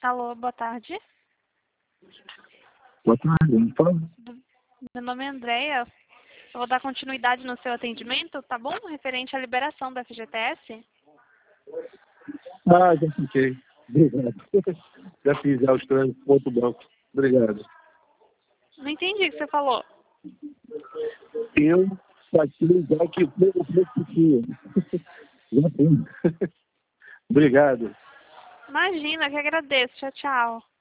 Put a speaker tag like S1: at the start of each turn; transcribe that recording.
S1: Alô, boa tarde.
S2: Boa tarde, por favor.
S1: Meu nome é Andréia. Eu vou dar continuidade no seu atendimento, tá bom? Referente à liberação da FGTS.
S2: Já fiquei. Obrigado. Já fiz já os trâmites com outro banco. Obrigado.
S1: Não entendi o que você falou.
S2: Eu saquei já que o preço que tinha. Já tem. Obrigado.
S1: Imagina, que agradeço. Tchau, tchau.